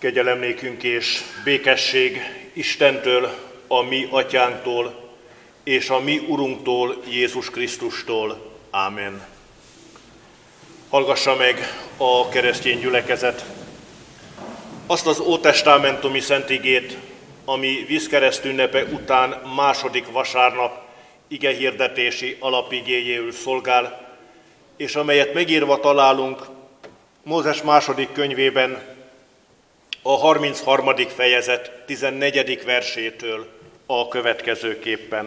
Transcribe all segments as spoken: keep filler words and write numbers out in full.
Kegyelem nékünk és békesség Istentől, a mi atyánktól, és a mi Urunktól, Jézus Krisztustól. Ámen. Hallgassa meg a keresztény gyülekezet azt az ótestamentumi szentigét, ami vízkereszt ünnepe után második vasárnap igehirdetési alapigéjéül szolgál, és amelyet megírva találunk Mózes második könyvében, a harmincharmadik fejezet tizennegyedik versétől a következőképpen.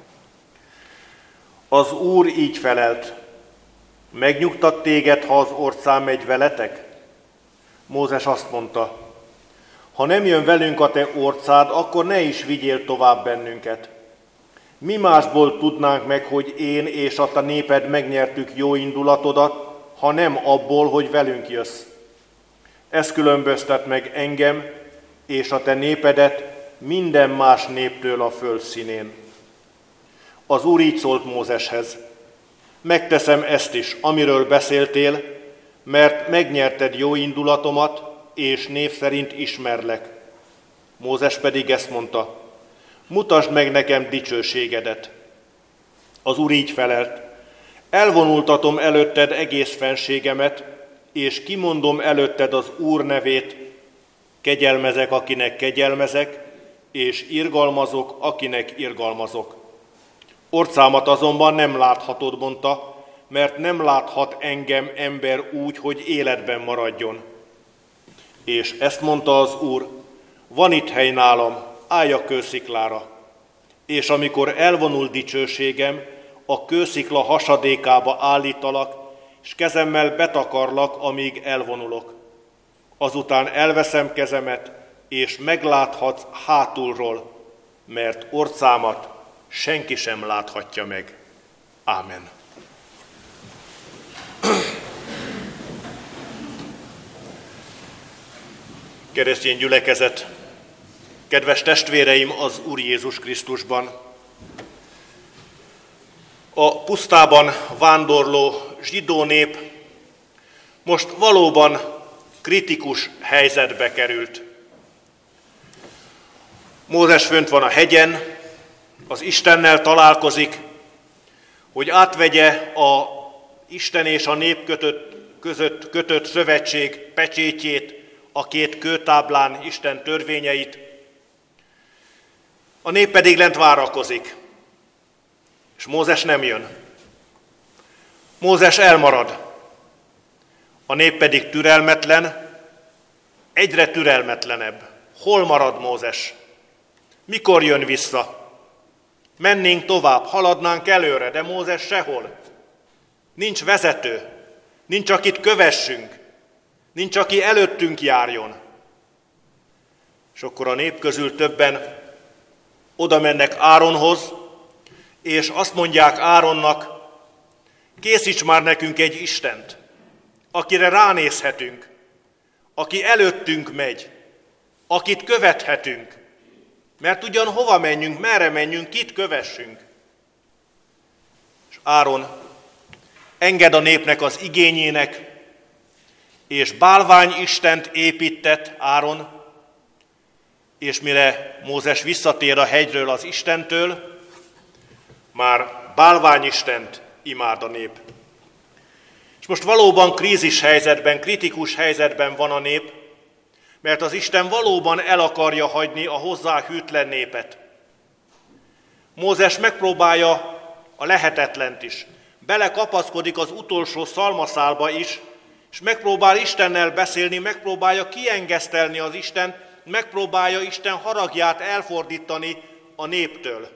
Az Úr így felelt: megnyugtat téged, ha az orcán megy veletek? Mózes azt mondta: ha nem jön velünk a te orcád, akkor ne is vigyél tovább bennünket. Mi másból tudnánk meg, hogy én és a te néped megnyertük jó indulatodat, ha nem abból, hogy velünk jössz. Ez különböztet meg engem és a te népedet minden más néptől a föld színén. Az Úr így szólt Mózeshez: megteszem ezt is, amiről beszéltél, mert megnyerted jó indulatomat, és név szerint ismerlek. Mózes pedig ezt mondta: mutasd meg nekem dicsőségedet. Az Úr így felelt: elvonultatom előtted egész fenségemet, és kimondom előtted az Úr nevét, kegyelmezek, akinek kegyelmezek, és irgalmazok, akinek irgalmazok. Orcámat azonban nem láthatod, mondta, mert nem láthat engem ember úgy, hogy életben maradjon. És ezt mondta az Úr: van itt hely nálam, állj a kősziklára. És amikor elvonul dicsőségem, a kőszikla hasadékába állítalak, és kezemmel betakarlak, amíg elvonulok. Azután elveszem kezemet, és megláthatsz hátulról, mert orcámat senki sem láthatja meg. Ámen. Keresztény gyülekezet, kedves testvéreim az Úr Jézus Krisztusban! A pusztában vándorló zsidó nép most valóban kritikus helyzetbe került. Mózes fönt van a hegyen, az Istennel találkozik, hogy átvegye a Isten és a nép kötött, között kötött szövetség pecsétjét, a két kőtáblán Isten törvényeit. A nép pedig lent várakozik, és Mózes nem jön. Mózes elmarad, a nép pedig türelmetlen, egyre türelmetlenebb. Hol marad Mózes? Mikor jön vissza? Mennénk tovább, haladnánk előre, de Mózes sehol. Nincs vezető, nincs akit kövessünk, nincs aki előttünk járjon. És akkor a nép közül többen oda mennek Áronhoz, és azt mondják Áronnak: készíts már nekünk egy Istent, akire ránézhetünk, aki előttünk megy, akit követhetünk, mert ugyan hova menjünk, merre menjünk, kit kövessünk. És Áron enged a népnek az igényének, és bálványistent épített Áron, és mire Mózes visszatér a hegyről az Istentől, már bálványistent imád a nép. És most valóban krízis helyzetben, kritikus helyzetben van a nép, mert az Isten valóban el akarja hagyni a hozzá hűtlen népet. Mózes megpróbálja a lehetetlent is, belekapaszkodik az utolsó szalmaszálba is, és megpróbál Istennel beszélni, megpróbálja kiengesztelni az Istent, megpróbálja Isten haragját elfordítani a néptől.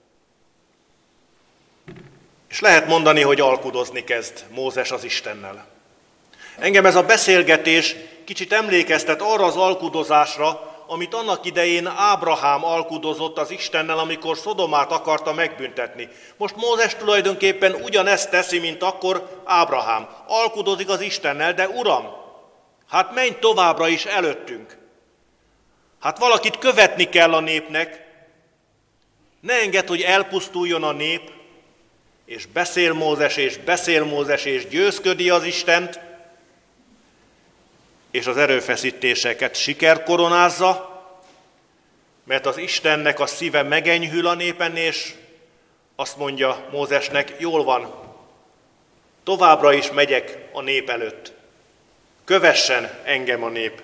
És lehet mondani, hogy alkudozni kezd Mózes az Istennel. Engem ez a beszélgetés kicsit emlékeztet arra az alkudozásra, amit annak idején Ábrahám alkudozott az Istennel, amikor Szodomát akarta megbüntetni. Most Mózes tulajdonképpen ugyanezt teszi, mint akkor Ábrahám. Alkudozik az Istennel, de Uram, hát menj továbbra is előttünk. Hát valakit követni kell a népnek. Ne engedd, hogy elpusztuljon a nép, és beszél Mózes, és beszél Mózes, és győzködi az Istent. és az erőfeszítéseket siker koronázza, mert az Istennek a szíve megenyhül a népen, és azt mondja Mózesnek, jól van, továbbra is megyek a nép előtt. Kövessen engem a nép.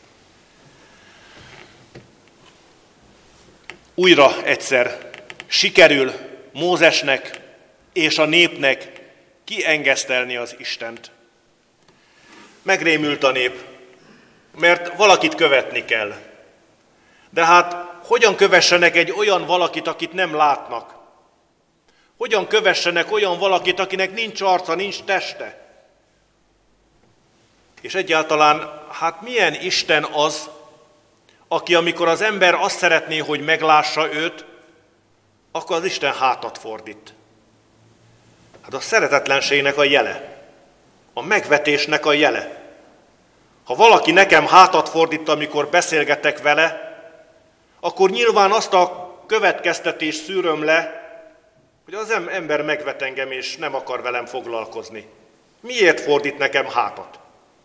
Újra egyszer sikerül Mózesnek és a népnek kiengesztelni az Istent. Megrémült a nép, mert valakit követni kell. De hát hogyan kövessenek egy olyan valakit, akit nem látnak? Hogyan kövessenek olyan valakit, akinek nincs arca, nincs teste? És egyáltalán, hát milyen Isten az, aki amikor az ember azt szeretné, hogy meglássa őt, akkor az Isten hátat fordít. Hát a szeretetlenségnek a jele, a megvetésnek a jele. Ha valaki nekem hátat fordít, amikor beszélgetek vele, akkor nyilván azt a következtetést szűröm le, hogy az ember megvet engem, és nem akar velem foglalkozni. Miért fordít nekem hátat?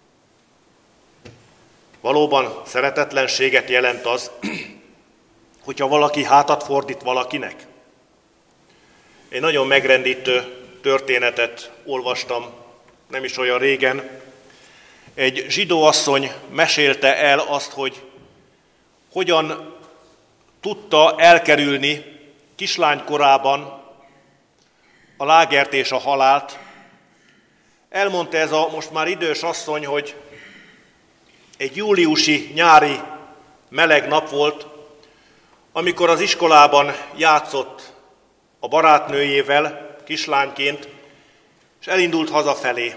Valóban szeretetlenséget jelent az, hogyha valaki hátat fordít valakinek. Egy nagyon megrendítő történetet olvastam, nem is olyan régen. Egy zsidó asszony mesélte el azt, hogy hogyan tudta elkerülni kislánykorában a lágert és a halált. Elmondta ez a most már idős asszony, hogy egy júliusi nyári meleg nap volt, amikor az iskolában játszott a barátnőjével kislányként, és elindult hazafelé.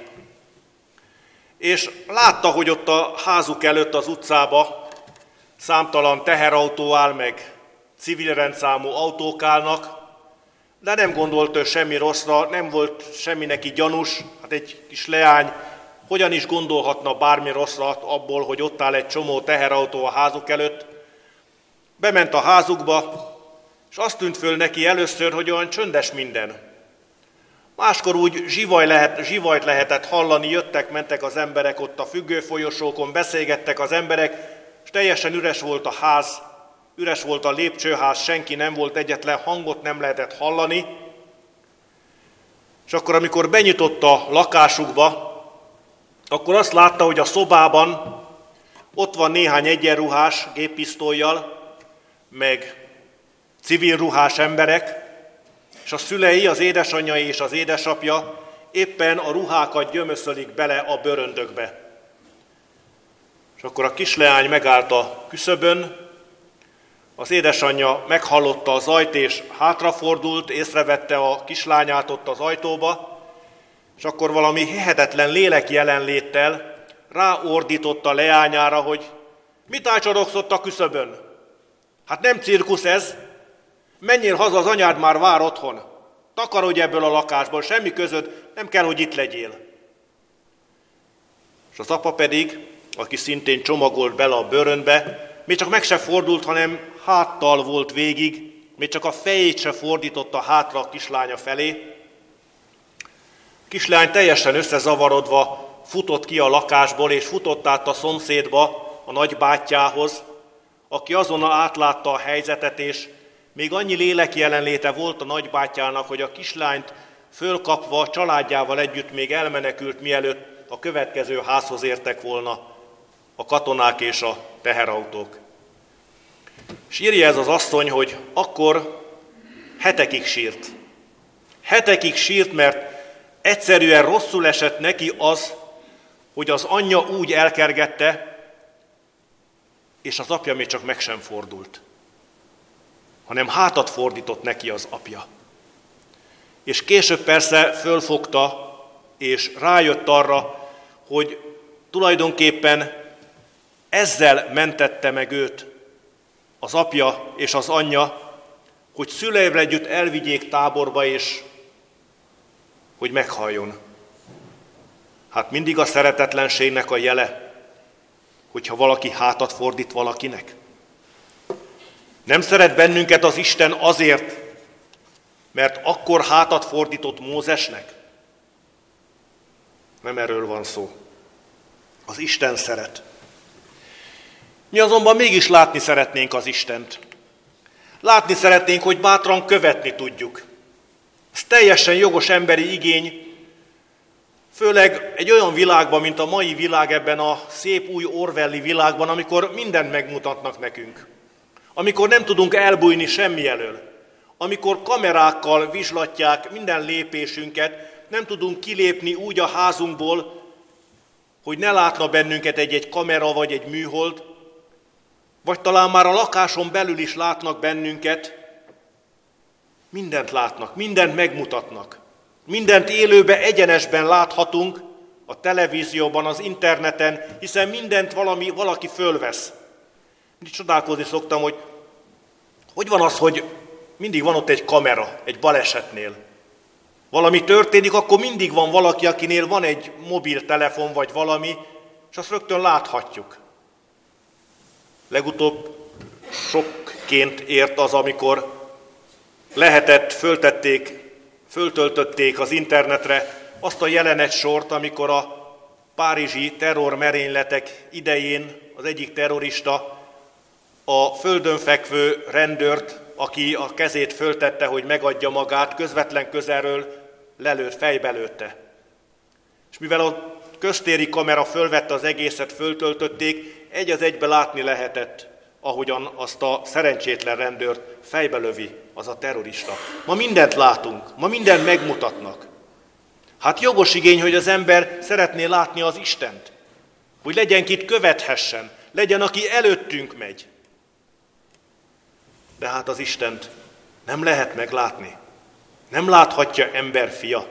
És látta, hogy ott a házuk előtt az utcába számtalan teherautó áll meg, civil rendszámú autók állnak, de nem gondolt ő semmi rosszra, nem volt semmi neki gyanús, hát egy kis leány hogyan is gondolhatna bármi rosszat abból, hogy ott áll egy csomó teherautó a házuk előtt. Bement a házukba, és azt tűnt föl neki először, hogy olyan csöndes minden. Máskor úgy zsivaj lehet, zsivajt lehetett hallani, jöttek-mentek az emberek ott a függő folyosókon, beszélgettek az emberek, és teljesen üres volt a ház, üres volt a lépcsőház, senki nem volt, egyetlen hangot nem lehetett hallani. És akkor, amikor benyitott a lakásukba, akkor azt látta, hogy a szobában ott van néhány egyenruhás géppisztollyal, meg civil ruhás emberek, és a szülei, az édesanyjai és az édesapja éppen a ruhákat gyömöszölik bele a bőröndökbe. És akkor a kisleány megállt a küszöbön, az édesanyja meghallotta az zajt, és hátrafordult, észrevette a kislányát ott az ajtóba, és akkor valami hihetetlen lélek jelenléttel ráordította a leányára, hogy mit ácsorogsz ott a küszöbön? Hát nem cirkusz ez, menjél haza, az anyád már vár otthon. Takarodj ebből a lakásból, semmi közöd, nem kell, hogy itt legyél. És az apa pedig, aki szintén csomagolt bele a bőrönbe, még csak meg se fordult, hanem háttal volt végig, még csak a fejét se fordította hátra a kislánya felé. A kislány teljesen összezavarodva futott ki a lakásból, és futott át a szomszédba, a nagybátyjához, aki azonnal átlátta a helyzetet, és még annyi lélek jelenléte volt a nagybátyjának, hogy a kislányt fölkapva családjával együtt még elmenekült, mielőtt a következő házhoz értek volna a katonák és a teherautók. És írja ez az asszony, hogy akkor hetekig sírt. Hetekig sírt, mert egyszerűen rosszul esett neki az, hogy az anyja úgy elkergette, és az apja még csak meg sem fordult, hanem hátat fordított neki az apja. És később persze fölfogta, és rájött arra, hogy tulajdonképpen ezzel mentette meg őt az apja és az anyja, hogy szüleivel együtt elvigyék táborba, és hogy meghalljon. Hát mindig a szeretetlenségnek a jele, hogyha valaki hátat fordít valakinek. Nem szeret bennünket az Isten azért, mert akkor hátat fordított Mózesnek? Nem erről van szó, Az Isten szeret. Mi azonban mégis látni szeretnénk az Istent. Látni szeretnénk, hogy bátran követni tudjuk. Ez teljesen jogos emberi igény, főleg egy olyan világban, mint a mai világ, ebben a szép új orwelli világban, amikor mindent megmutatnak nekünk. Amikor nem tudunk elbújni semmi elől. Amikor kamerákkal vizslatják minden lépésünket, nem tudunk kilépni úgy a házunkból, hogy ne látna bennünket egy-egy kamera vagy egy műhold, vagy talán már a lakáson belül is látnak bennünket, mindent látnak, mindent megmutatnak. Mindent élőben, egyenesben láthatunk a televízióban, az interneten, hiszen mindent valami, valaki fölvesz. Mindig csodálkozni szoktam, hogy hogy van az, hogy mindig van ott egy kamera, egy balesetnél. Valami történik, akkor mindig van valaki, akinél van egy mobiltelefon vagy valami, és azt rögtön láthatjuk. Legutóbb sokként ért az, amikor lehetett, föltették, föltöltötték az internetre azt a jelenetsort, amikor a párizsi terrormerényletek idején az egyik terrorista a földön fekvő rendőrt, aki a kezét föltette, hogy megadja magát, közvetlen közelről lelőtt, fejbe lőtte. És mivel a köztéri kamera fölvette az egészet, föltöltötték, egy az egybe látni lehetett, ahogyan azt a szerencsétlen rendőrt fejbe lövi az a terrorista. Ma mindent látunk, ma mindent megmutatnak. Hát jogos igény, hogy az ember szeretné látni az Istent, hogy legyen kit követhessen, legyen, aki előttünk megy. De hát az Istent nem lehet meglátni. Nem láthatja ember fia.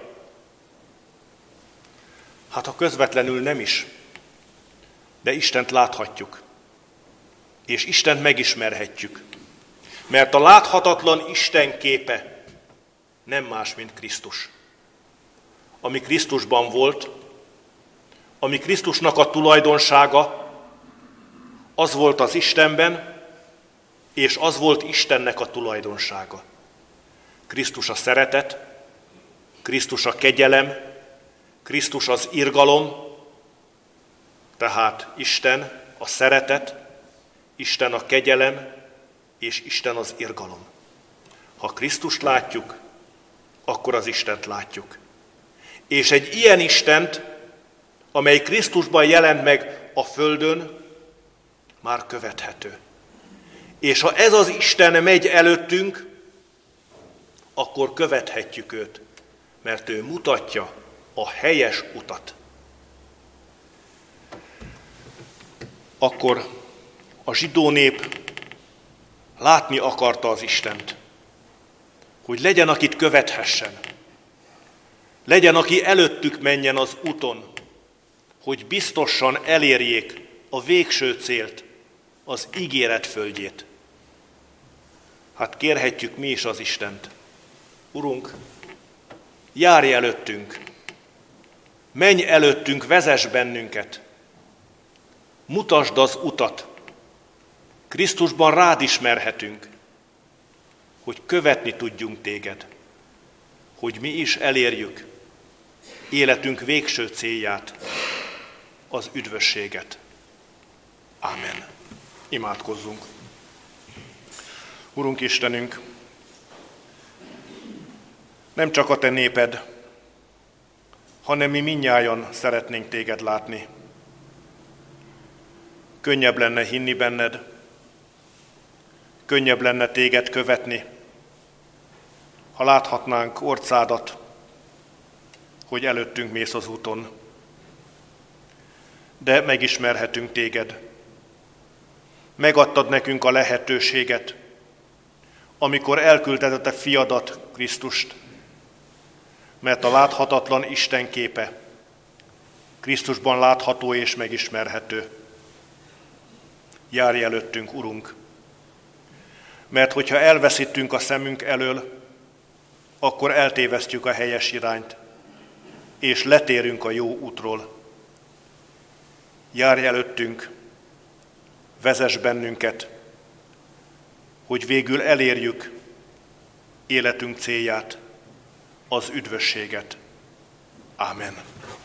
Hát ha közvetlenül nem is, de Istent láthatjuk. És Istent megismerhetjük. Mert a láthatatlan Isten képe nem más, mint Krisztus. Ami Krisztusban volt, ami Krisztusnak a tulajdonsága, az volt az Istenben, és az volt Istennek a tulajdonsága. Krisztus a szeretet, Krisztus a kegyelem, Krisztus az irgalom, tehát Isten a szeretet, Isten a kegyelem, és Isten az irgalom. Ha Krisztust látjuk, akkor az Istent látjuk. És egy ilyen Istent, amely Krisztusban jelent meg a földön, már követhető. És ha ez az Isten megy előttünk, akkor követhetjük őt, mert ő mutatja a helyes utat. Akkor a zsidó nép látni akarta az Istent, hogy legyen, akit követhessen. Legyen, aki előttük menjen az úton, hogy biztosan elérjék a végső célt, az ígéret földjét. Hát kérhetjük mi is az Istent. Urunk, járj előttünk, menj előttünk, vezess bennünket, mutasd az utat, Krisztusban rád ismerhetünk, hogy követni tudjunk téged, hogy mi is elérjük életünk végső célját, az üdvösséget. Ámen. Imádkozzunk. Urunk Istenünk, nem csak a te néped, hanem mi mindnyájan szeretnénk téged látni. Könnyebb lenne hinni benned, könnyebb lenne téged követni, ha láthatnánk orcádat, hogy előttünk mész az úton. De megismerhetünk téged. Megadtad nekünk a lehetőséget, amikor elküldted a te fiadat, Krisztust, mert a láthatatlan Isten képe Krisztusban látható és megismerhető. Járj előttünk, Urunk, mert hogyha elveszítünk a szemünk elől, akkor eltévesztjük a helyes irányt, és letérünk a jó útról. Járj előttünk, vezess bennünket, hogy végül elérjük életünk célját, az üdvösséget. Ámen.